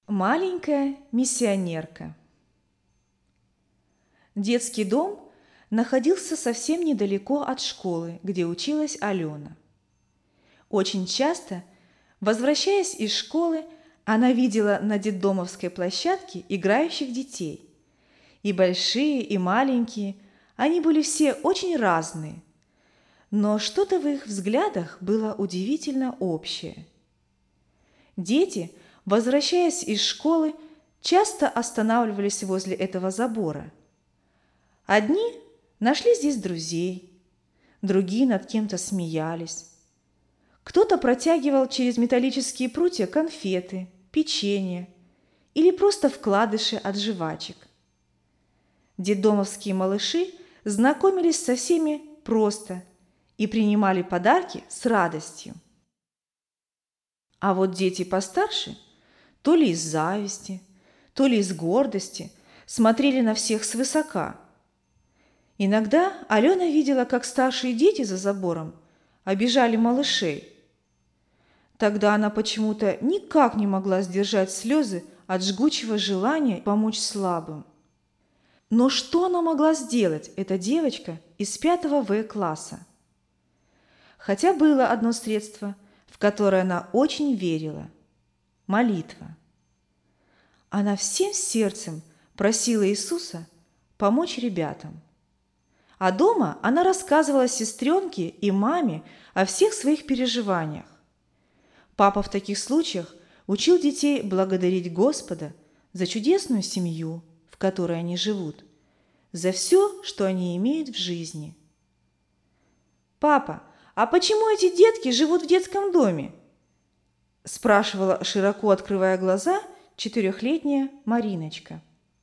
Маленькая миссионерка. Детский дом находился совсем недалеко от школы, где училась Алена. Очень часто, возвращаясь из школы, она видела на детдомовской площадке играющих детей. И большие, и маленькие, они были все очень разные. Но что-то в их взглядах было удивительно общее. Дети, возвращаясь из школы, часто останавливались возле этого забора. Одни нашли здесь друзей, другие над кем-то смеялись. Кто-то протягивал через металлические прутья конфеты, печенье или просто вкладыши от жвачек. Детдомовские малыши знакомились со всеми просто и принимали подарки с радостью. А вот дети постарше, то ли из зависти, то ли из гордости, смотрели на всех свысока. Иногда Алена видела, как старшие дети за забором обижали малышей. Тогда она почему-то никак не могла сдержать слезы от жгучего желания помочь слабым. Но что она могла сделать, эта девочка из 5 В-класса? Хотя было одно средство, в которое она очень верила – молитва. Она всем сердцем просила Иисуса помочь ребятам. А дома она рассказывала сестренке и маме о всех своих переживаниях. Папа в таких случаях учил детей благодарить Господа за чудесную семью, в которой они живут, за все, что они имеют в жизни. «Папа, а почему эти детки живут в детском доме?» – спрашивала, широко открывая глаза, 4-летняя Мариночка.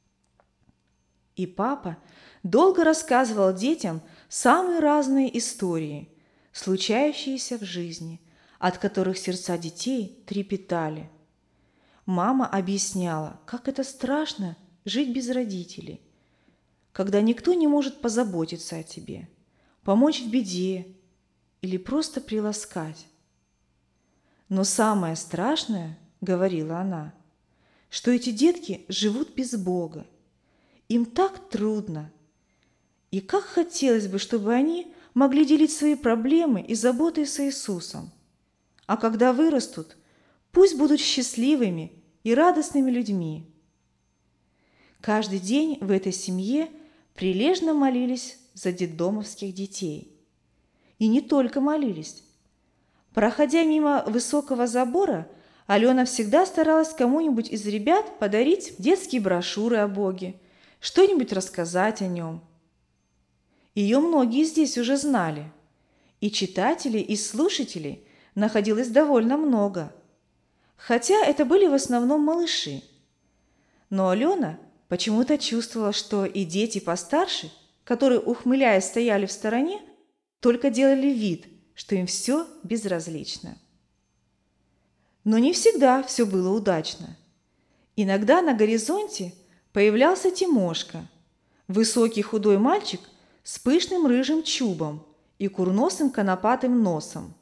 И папа долго рассказывал детям самые разные истории, случающиеся в жизни, от которых сердца детей трепетали. Мама объясняла, как это страшно жить без родителей, когда никто не может позаботиться о тебе, помочь в беде или просто приласкать. Но самое страшное, говорила она, что эти детки живут без Бога. Им так трудно. И как хотелось бы, чтобы они могли делить свои проблемы и заботы с Иисусом. А когда вырастут, пусть будут счастливыми и радостными людьми. Каждый день в этой семье прилежно молились за детдомовских детей. И не только молились. Проходя мимо высокого забора, Алена всегда старалась кому-нибудь из ребят подарить детские брошюры о Боге, что-нибудь рассказать о нем. Ее многие здесь уже знали, и читателей, и слушателей находилось довольно много, хотя это были в основном малыши. Но Алена почему-то чувствовала, что и дети постарше, которые, ухмыляясь, стояли в стороне, только делали вид, что им все безразлично. Но не всегда все было удачно. Иногда на горизонте появлялся Тимошка, высокий худой мальчик с пышным рыжим чубом и курносым конопатым носом.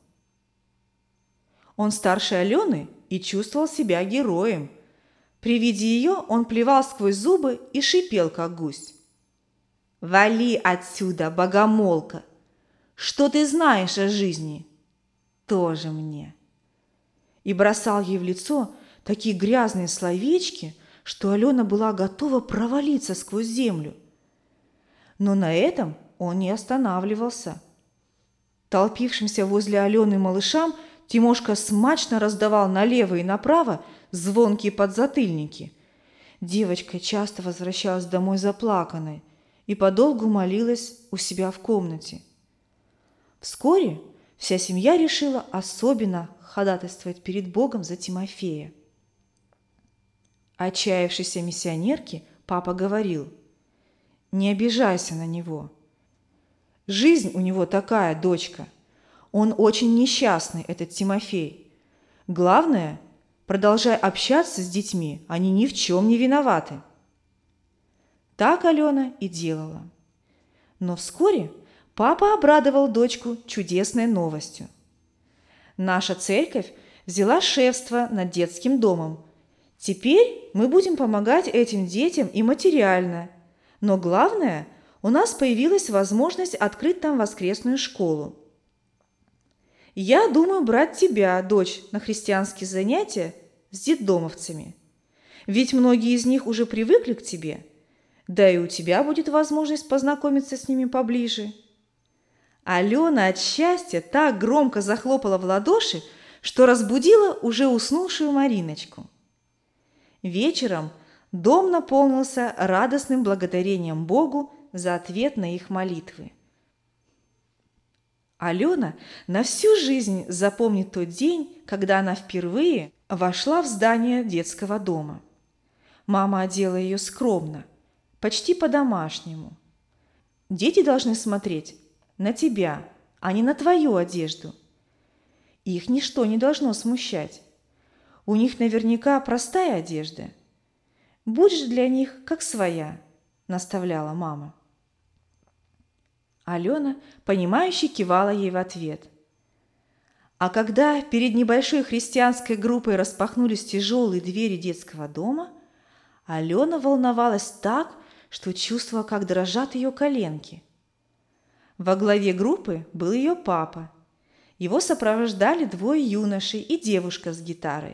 Он старше Алены и чувствовал себя героем. При виде ее он плевал сквозь зубы и шипел, как гусь. «Вали отсюда, богомолка! Что ты знаешь о жизни? Тоже мне!» И бросал ей в лицо такие грязные словечки, что Алена была готова провалиться сквозь землю. Но на этом он не останавливался. Толпившимся возле Алены малышам Тимошка смачно раздавал налево и направо звонкие подзатыльники. Девочка часто возвращалась домой заплаканной и подолгу молилась у себя в комнате. Вскоре вся семья решила особенно ходатайствовать перед Богом за Тимофея. Отчаявшейся миссионерке папа говорил: «Не обижайся на него. Жизнь у него такая, дочка. Он очень несчастный, этот Тимофей. Главное, продолжай общаться с детьми, они ни в чем не виноваты». Так Алена и делала. Но вскоре папа обрадовал дочку чудесной новостью. Наша церковь взяла шефство над детским домом. Теперь мы будем помогать этим детям и материально, но главное, у нас появилась возможность открыть там воскресную школу. Я думаю брать тебя, дочь, на христианские занятия с детдомовцами. Ведь многие из них уже привыкли к тебе, да и у тебя будет возможность познакомиться с ними поближе. Алена от счастья так громко захлопала в ладоши, что разбудила уже уснувшую Мариночку. Вечером дом наполнился радостным благодарением Богу за ответ на их молитвы. Алена на всю жизнь запомнит тот день, когда она впервые вошла в здание детского дома. Мама одела ее скромно, почти по-домашнему. Дети должны смотреть на тебя, а не на твою одежду. Их ничто не должно смущать. У них наверняка простая одежда. Будешь для них как своя, наставляла мама. Алена, понимающе кивала ей в ответ. А когда перед небольшой христианской группой распахнулись тяжелые двери детского дома, Алена волновалась так, что чувствовала, как дрожат ее коленки. Во главе группы был ее папа. Его сопровождали двое юношей и девушка с гитарой.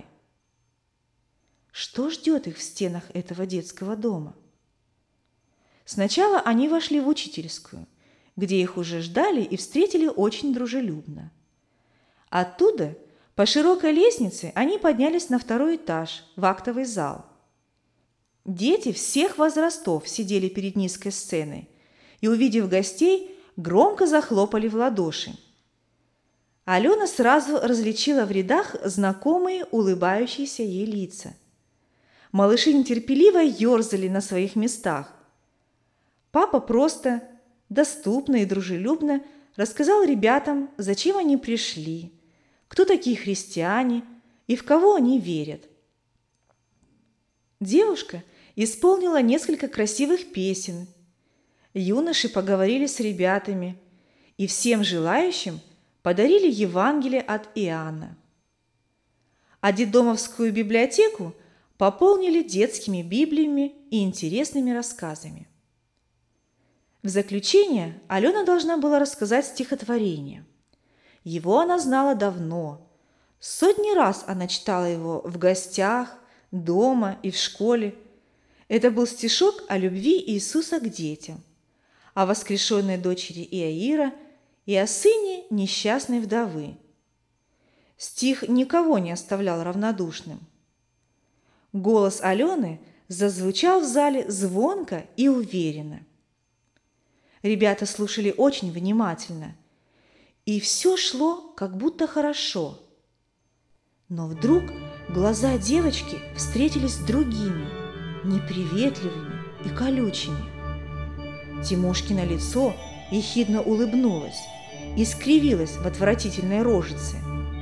Что ждет их в стенах этого детского дома? Сначала они вошли в учительскую, где их уже ждали и встретили очень дружелюбно. Оттуда, по широкой лестнице, они поднялись на второй этаж, в актовый зал. Дети всех возрастов сидели перед низкой сценой и, увидев гостей, громко захлопали в ладоши. Алена сразу различила в рядах знакомые улыбающиеся ей лица. Малыши нетерпеливо ерзали на своих местах. Папа просто, доступно и дружелюбно рассказал ребятам, зачем они пришли, кто такие христиане и в кого они верят. Девушка исполнила несколько красивых песен. Юноши поговорили с ребятами и всем желающим подарили Евангелие от Иоанна. А детдомовскую библиотеку пополнили детскими библиями и интересными рассказами. В заключение Алена должна была рассказать стихотворение. Его она знала давно. Сотни раз она читала его в гостях, дома и в школе. Это был стишок о любви Иисуса к детям, о воскрешенной дочери Иаира и о сыне несчастной вдовы. Стих никого не оставлял равнодушным. Голос Алены зазвучал в зале звонко и уверенно. Ребята слушали очень внимательно, и все шло как будто хорошо. Но вдруг глаза девочки встретились с другими, неприветливыми и колючими. Тимошкино лицо ехидно улыбнулось и скривилось в отвратительной рожице.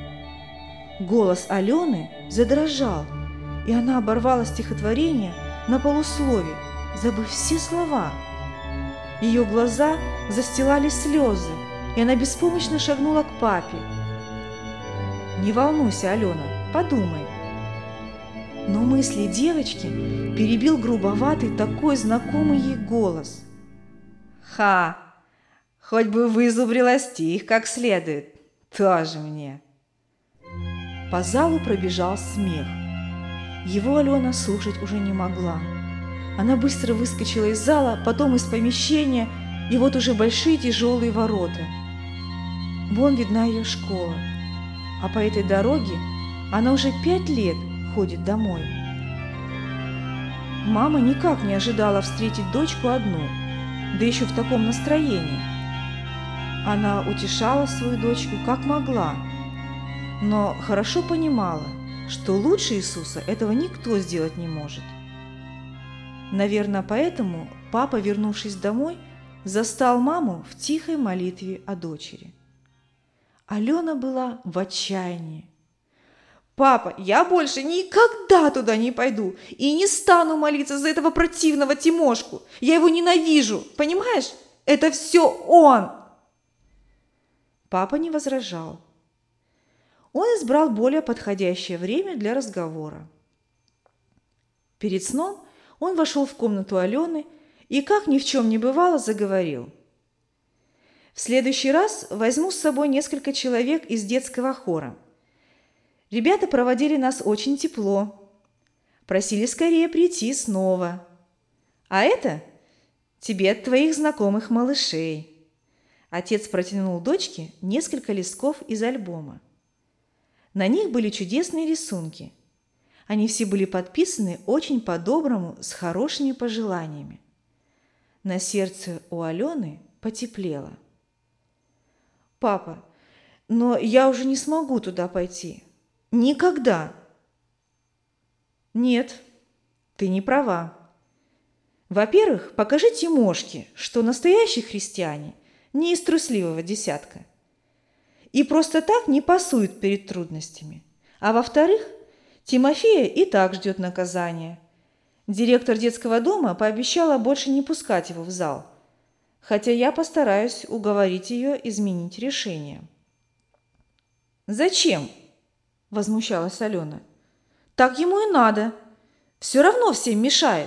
Голос Алены задрожал, и она оборвала стихотворение на полуслове, забыв все слова. Ее глаза застилали слезы, и она беспомощно шагнула к папе. «Не волнуйся, Алена, подумай». Но мысли девочки перебил грубоватый, такой знакомый ей голос. «Ха! Хоть бы вызубрила стих как следует, тоже мне!» По залу пробежал смех. Его Алена слушать уже не могла. Она быстро выскочила из зала, потом из помещения, и вот уже большие тяжелые ворота. Вон видна ее школа, а по этой дороге она уже 5 лет ходит домой. Мама никак не ожидала встретить дочку одну, да еще в таком настроении. Она утешала свою дочку как могла, но хорошо понимала, что лучше Иисуса этого никто сделать не может. Наверное, поэтому папа, вернувшись домой, застал маму в тихой молитве о дочери. Алена была в отчаянии. «Папа, я больше никогда туда не пойду и не стану молиться за этого противного Тимошку. Я его ненавижу, понимаешь? Это все он!» Папа не возражал. Он избрал более подходящее время для разговора. Перед сном он вошел в комнату Алены и, как ни в чем не бывало, заговорил. «В следующий раз возьму с собой несколько человек из детского хора. Ребята проводили нас очень тепло, просили скорее прийти снова. А это тебе от твоих знакомых малышей». Отец протянул дочке несколько листков из альбома. На них были чудесные рисунки. Они все были подписаны очень по-доброму, с хорошими пожеланиями. На сердце у Алены потеплело. «Папа, но я уже не смогу туда пойти. Никогда!» «Нет, ты не права. Во-первых, покажи Тимошке, что настоящие христиане не из трусливого десятка и просто так не пасуют перед трудностями. А во-вторых, Тимофея и так ждет наказание. Директор детского дома пообещала больше не пускать его в зал, хотя я постараюсь уговорить ее изменить решение». «Зачем?» – возмущалась Алена. «Так ему и надо. Все равно всем мешает».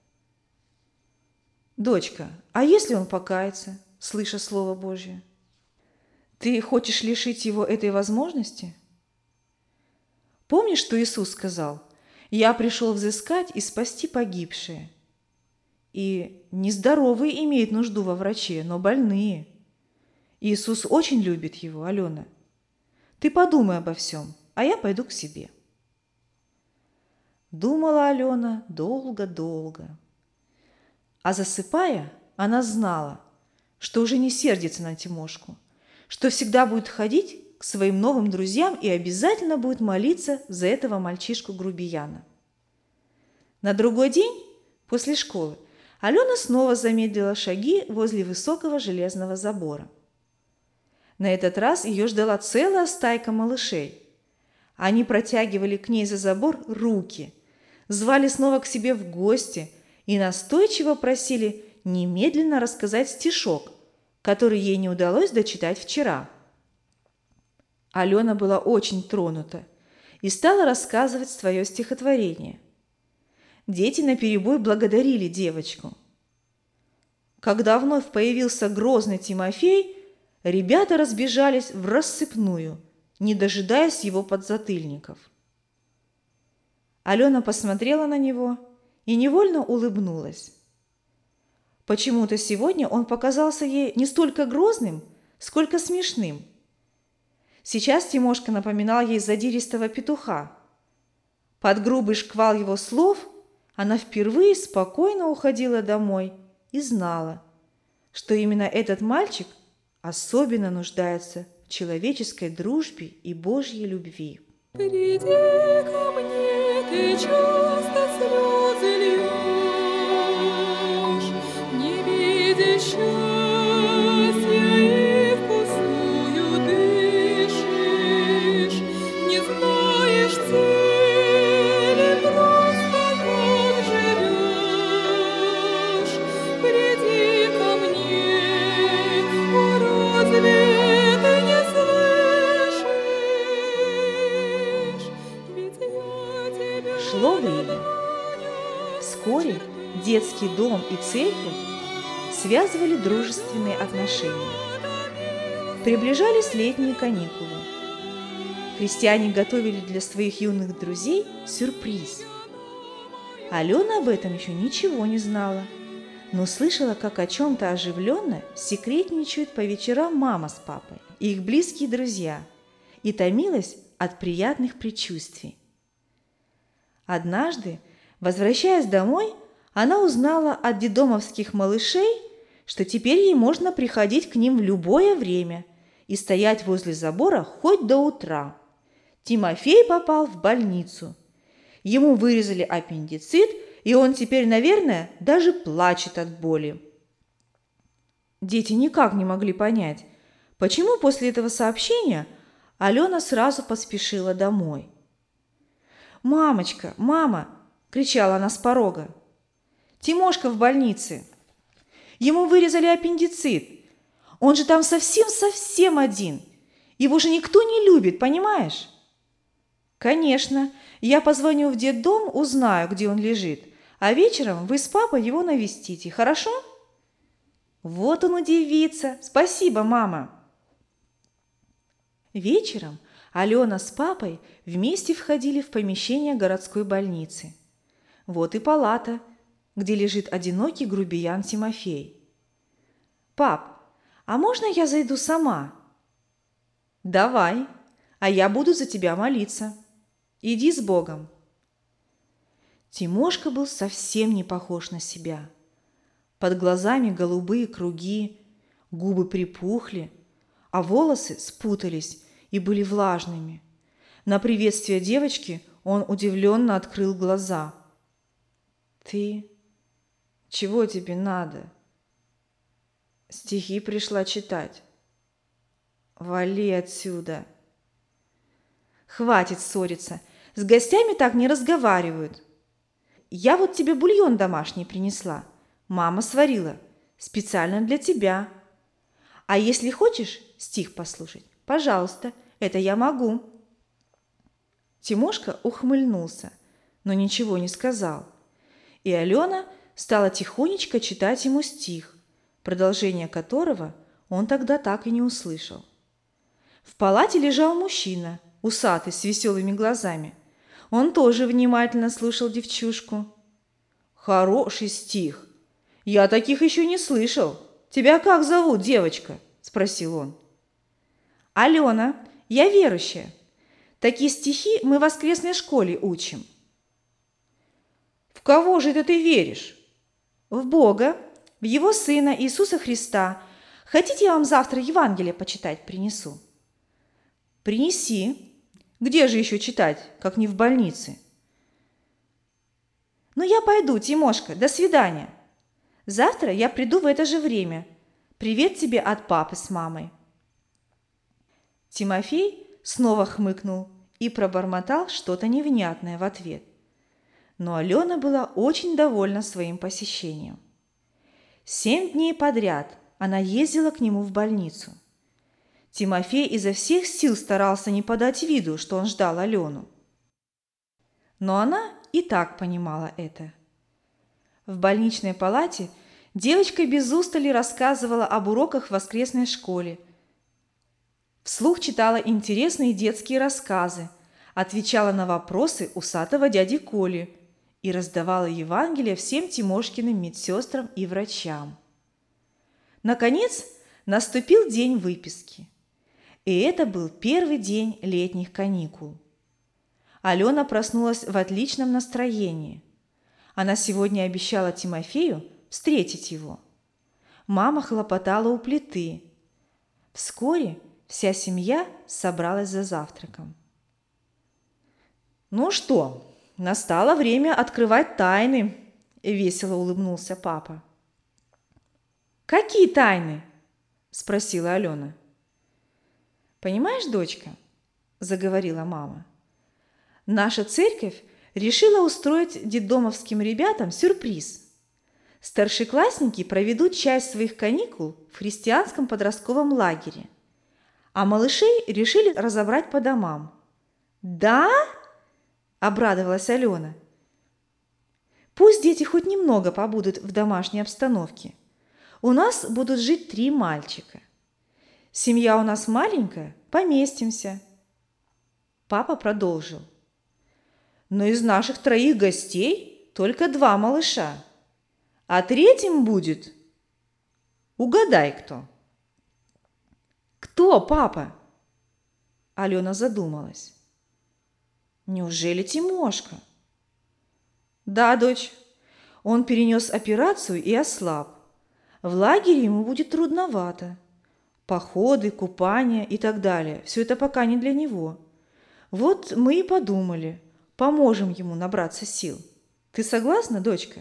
«Дочка, а если он покается, слыша Слово Божье? Ты хочешь лишить его этой возможности? Помнишь, что Иисус сказал: «Я пришел взыскать и спасти погибшие». И нездоровые имеют нужду во враче, но больные. Иисус очень любит его, Алена. Ты подумай обо всем, а я пойду к себе». Думала Алена долго-долго. А засыпая, она знала, что уже не сердится на Тимошку, что всегда будет ходить к своим новым друзьям и обязательно будет молиться за этого мальчишку-грубияна. На другой день, после школы, Алена снова замедлила шаги возле высокого железного забора. На этот раз ее ждала целая стайка малышей. Они протягивали к ней за забор руки, звали снова к себе в гости и настойчиво просили немедленно рассказать стишок, который ей не удалось дочитать вчера. Алена была очень тронута и стала рассказывать свое стихотворение. Дети наперебой благодарили девочку. Когда вновь появился грозный Тимофей, ребята разбежались в рассыпную, не дожидаясь его подзатыльников. Алена посмотрела на него и невольно улыбнулась. Почему-то сегодня он показался ей не столько грозным, сколько смешным. Сейчас Тимошка напоминал ей задиристого петуха. Под грубый шквал его слов она впервые спокойно уходила домой и знала, что именно этот мальчик особенно нуждается в человеческой дружбе и Божьей любви. Приди ко мне, ты часто слезы льешь, не видя счастья и впустую дышишь, не знаешь цели, просто как живешь. Приди ко мне, о, разве ты не слышишь? Ведь я тебя Шло время. Вскоре детский дом и церковь связывали дружественные отношения. Приближались летние каникулы. Христиане готовили для своих юных друзей сюрприз. Алена об этом еще ничего не знала, но слышала, как о чем-то оживленно секретничают по вечерам мама с папой и их близкие друзья, и томилась от приятных предчувствий. Однажды, возвращаясь домой, она узнала от детдомовских малышей, что теперь ей можно приходить к ним в любое время и стоять возле забора хоть до утра. Тимофей попал в больницу. Ему вырезали аппендицит, и он теперь, наверное, даже плачет от боли. Дети никак не могли понять, почему после этого сообщения Алена сразу поспешила домой. «Мамочка, мама!» – кричала она с порога. «Тимошка в больнице. Ему вырезали аппендицит. Он же там совсем-совсем один. Его же никто не любит, понимаешь?» Конечно, я позвоню в детдом, узнаю, где он лежит, а вечером вы с папой его навестите, хорошо? Вот он удивится. Спасибо, мама. Вечером Алена с папой вместе входили в помещение городской больницы. Вот и палата, где лежит одинокий грубиян Тимофей. «Пап, а можно я зайду сама?» «Давай, а я буду за тебя молиться. Иди с Богом». Тимошка был совсем не похож на себя. Под глазами голубые круги, губы припухли, а волосы спутались и были влажными. На приветствие девочки он удивленно открыл глаза. «Ты? Чего тебе надо?» «Стихи пришла читать». «Вали отсюда!» «Хватит ссориться, с гостями так не разговаривают. Я вот тебе бульон домашний принесла, мама сварила, специально для тебя. А если хочешь стих послушать, пожалуйста, это я могу». Тимошка ухмыльнулся, но ничего не сказал. И Алена стала тихонечко читать ему стих, продолжение которого он тогда так и не услышал. В палате лежал мужчина, усатый, с веселыми глазами. Он тоже внимательно слушал девчушку. «Хороший стих. Я таких еще не слышал. Тебя как зовут, девочка?» – спросил он. «Алена, я верующая. Такие стихи мы в воскресной школе учим». «В кого же это ты веришь?» «В Бога, в Его Сына Иисуса Христа. Хотите, я вам завтра Евангелие почитать принесу?» «Принеси. Где же еще читать, как не в больнице?» «Ну, я пойду, Тимошка, до свидания. Завтра я приду в это же время. Привет тебе от папы с мамой». Тимофей снова хмыкнул и пробормотал что-то невнятное в ответ. Но Алена была очень довольна своим посещением. 7 дней подряд она ездила к нему в больницу. Тимофей изо всех сил старался не подать виду, что он ждал Алену. Но она и так понимала это. В больничной палате девочка без устали рассказывала об уроках в воскресной школе, вслух читала интересные детские рассказы, отвечала на вопросы усатого дяди Коли и раздавала Евангелие всем Тимошкиным медсестрам и врачам. Наконец, наступил день выписки. И это был первый день летних каникул. Алена проснулась в отличном настроении. Она сегодня обещала Тимофею встретить его. Мама хлопотала у плиты. Вскоре вся семья собралась за завтраком. «Ну что, настало время открывать тайны», – весело улыбнулся папа. «Какие тайны?» – спросила Алена. «Понимаешь, дочка, – заговорила мама, – наша церковь решила устроить детдомовским ребятам сюрприз. Старшеклассники проведут часть своих каникул в христианском подростковом лагере, а малышей решили разобрать по домам». «Да?» – обрадовалась Алена. «Пусть дети хоть немного побудут в домашней обстановке. У нас будут жить 3 мальчика. Семья у нас маленькая, поместимся». Папа продолжил. «Но из наших 3 гостей только 2 малыша, а 3-м будет... Угадай, кто?» «Кто, папа?» Алена задумалась. «Неужели Тимошка?» «Да, дочь, он перенес операцию и ослаб. В лагере ему будет трудновато. Походы, купания и так далее. Все это пока не для него. Вот мы и подумали, поможем ему набраться сил. Ты согласна, дочка?»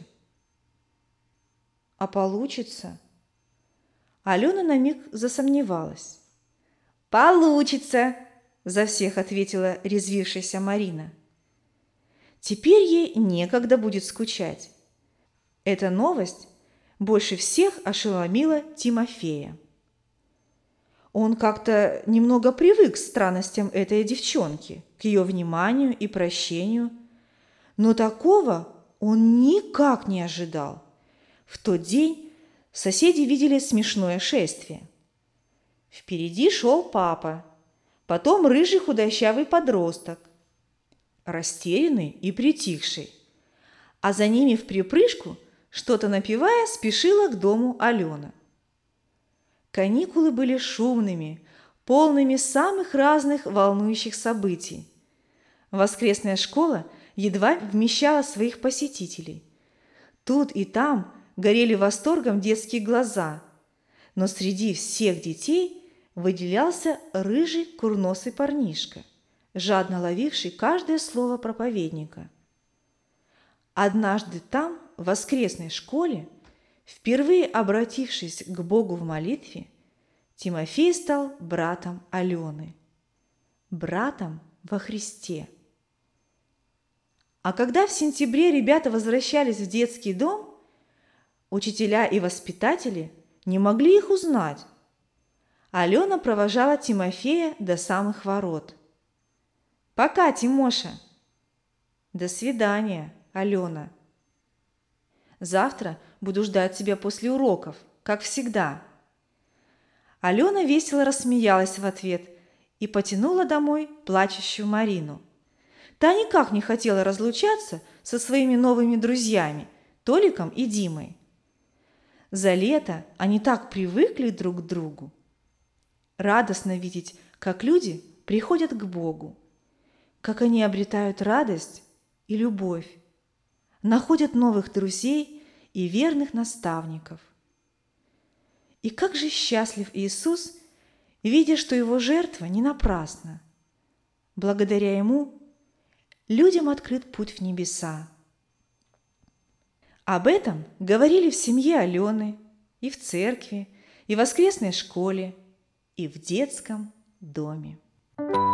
«А получится?» Алена на миг засомневалась. «Получится!» – за всех ответила резвившаяся Марина. Теперь ей некогда будет скучать. Эта новость больше всех ошеломила Тимофея. Он как-то немного привык к странностям этой девчонки, к к ее вниманию и прощению, но такого он никак не ожидал. В тот день соседи видели смешное шествие. Впереди шел папа, потом рыжий худощавый подросток, растерянный и притихший, а за ними вприпрыжку, что-то напевая, спешила к дому Алена. Каникулы были шумными, полными самых разных волнующих событий. Воскресная школа едва вмещала своих посетителей. Тут и там горели восторгом детские глаза, но среди всех детей выделялся рыжий курносый парнишка, жадно ловивший каждое слово проповедника. Однажды там, в воскресной школе, впервые обратившись к Богу в молитве, Тимофей стал братом Алены, братом во Христе. А когда в сентябре ребята возвращались в детский дом, учителя и воспитатели не могли их узнать. Алена провожала Тимофея до самых ворот. «Пока, Тимоша!» «До свидания, Алена!» «Завтра буду ждать тебя после уроков, как всегда!» Алена весело рассмеялась в ответ и потянула домой плачущую Марину. Та никак не хотела разлучаться со своими новыми друзьями Толиком и Димой. За лето они так привыкли друг к другу. Радостно видеть, как люди приходят к Богу, как они обретают радость и любовь, находят новых друзей и верных наставников. И как же счастлив Иисус, видя, что Его жертва не напрасна. Благодаря Ему людям открыт путь в небеса. Об этом говорили в семье Алены, и в церкви, и в воскресной школе, и в детском доме.